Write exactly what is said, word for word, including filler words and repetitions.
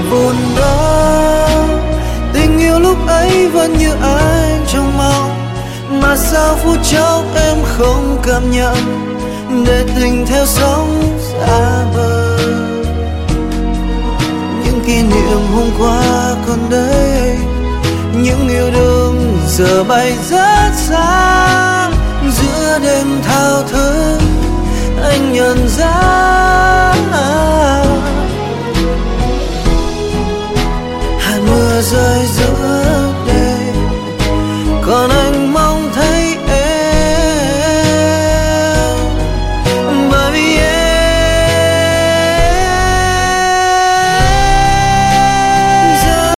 vụn đó. Tình yêu lúc ấy vẫn như anh trong mong, mà sao phút chốc em không cảm nhận, để tình theo sóng xa bờ. Những kỷ niệm hôm qua còn đây, những yêu đương giờ bay rất xa. Giữa đêm thao thức anh nhận ra hạt mưa rơi giữa đêm, còn anh mong